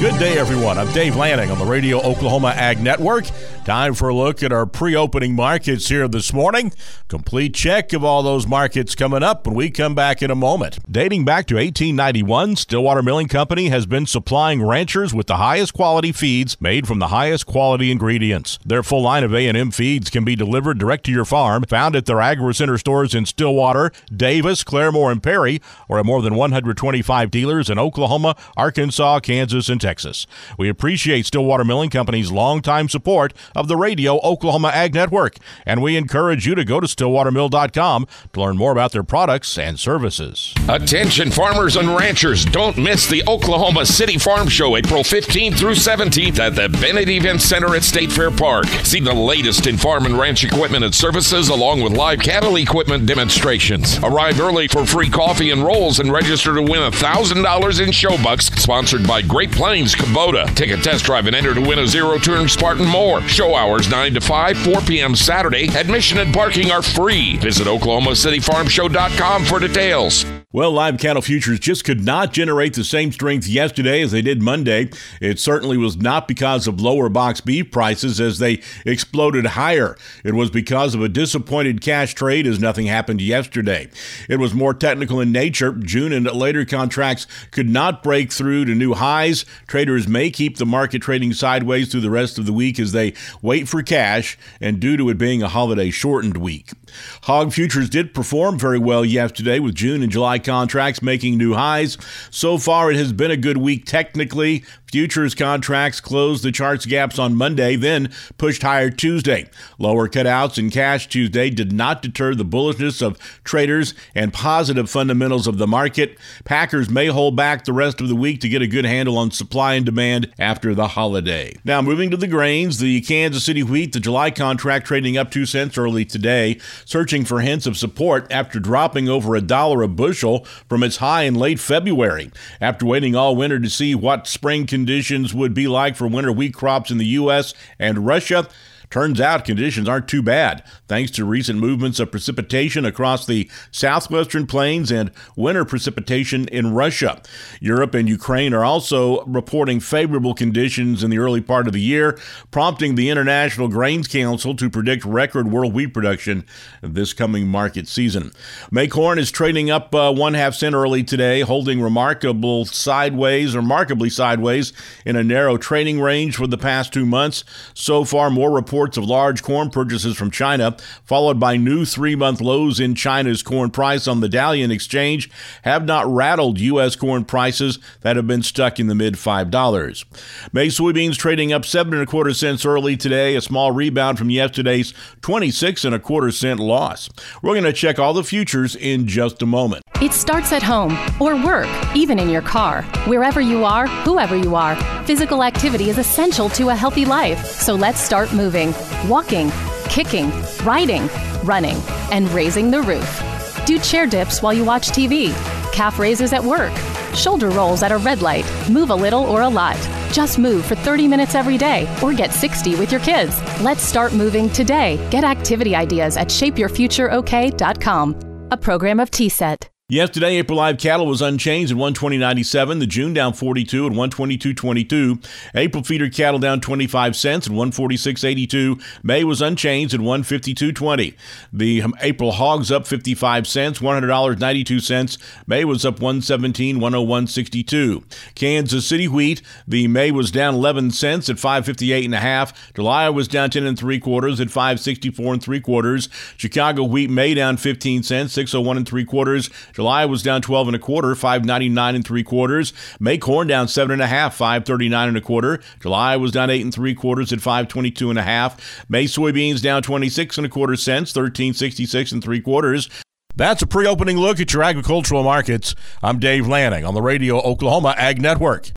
Good day, everyone. I'm Dave Lanning on the Radio Oklahoma Ag Network. Time for a look at our pre-opening markets here this morning. Complete check of all those markets coming up when we come back in a moment. Dating back to 1891, Stillwater Milling Company has been supplying ranchers with the highest quality feeds made from the highest quality ingredients. Their full line of A&M feeds can be delivered direct to your farm, found at their AgriCenter stores in Stillwater, Davis, Claremore, and Perry, or at more than 125 dealers in Oklahoma, Arkansas, Kansas, and Texas. We appreciate Stillwater Milling Company's longtime support of the Radio Oklahoma Ag Network, and we encourage you to go to stillwatermill.com to learn more about their products and services. Attention farmers and ranchers, don't miss the Oklahoma City Farm Show April 15th through 17th at the Bennett Event Center at State Fair Park. See the latest in farm and ranch equipment and services along with live cattle equipment demonstrations. Arrive early for free coffee and rolls and register to win $1,000 in show bucks, sponsored by Great Plains Kubota. Take a test drive and enter to win a zero-turn Spartan mower. Show hours 9 to 5, 4 p.m. Saturday. Admission and parking are free. Visit OklahomaCityFarmShow.com for details. Well, live cattle futures just could not generate the same strength yesterday as they did Monday. It certainly was not because of lower box beef prices as they exploded higher. It was because of a disappointed cash trade as nothing happened yesterday. It was more technical in nature. June and later contracts could not break through to new highs. Traders may keep the market trading sideways through the rest of the week as they wait for cash and due to it being a holiday shortened week. Hog futures did perform very well yesterday with June and July contracts making new highs. So far, it has been a good week technically. Futures contracts closed the charts gaps on Monday, then pushed higher Tuesday. Lower cutouts in cash Tuesday did not deter the bullishness of traders and positive fundamentals of the market. Packers may hold back the rest of the week to get a good handle on supply and demand after the holiday. Now, moving to the grains, the Kansas City wheat, the July contract trading up 2 cents early today, searching for hints of support after dropping over $1 a bushel from its high in late February. After waiting all winter to see what spring conditions would be like for winter wheat crops in the U.S. and Russia, turns out conditions aren't too bad, thanks to recent movements of precipitation across the southwestern plains and winter precipitation in Russia. Europe and Ukraine are also reporting favorable conditions in the early part of the year, prompting the International Grains Council to predict record world wheat production this coming market season. May corn is trading up 1/2 cent early today, holding remarkably sideways in a narrow trading range for the past 2 months. So far, more reports of large corn purchases from China, followed by new 3-month lows in China's corn price on the Dalian exchange, have not rattled U.S. corn prices that have been stuck in the mid-$5. May soybeans trading up 7.25 cents early today, a small rebound from yesterday's 26.25 cent loss. We're going to check all the futures in just a moment. It starts at home or work, even in your car. Wherever you are, whoever you are, physical activity is essential to a healthy life. So let's start moving, walking, kicking, riding, running, and raising the roof. Do chair dips while you watch TV, calf raises at work, shoulder rolls at a red light. Move a little or a lot. Just move for 30 minutes every day or get 60 with your kids. Let's start moving today. Get activity ideas at shapeyourfutureok.com. A program of TSET. Yesterday, April live cattle was unchanged at 120.97. The June down 42 at 122.22. April feeder cattle down 25 cents at 146.82. May was unchanged at 152.20. The April hogs up 55 cents, $100.92. May was up 117, 101.62. Kansas City wheat, the May was down 11 cents at 558.5. July was down 10 3/4 at 564 3/4. Chicago wheat May down 15 cents, 601 3/4. July was down 12 1/4, 599 3/4. May corn down 7 1/2, 539 1/4. July was down 8 3/4 at 522 1/2. May soybeans down 26 1/4 cents, 1366 3/4. That's a pre-opening look at your agricultural markets. I'm Dave Lanning on the Radio Oklahoma Ag Network.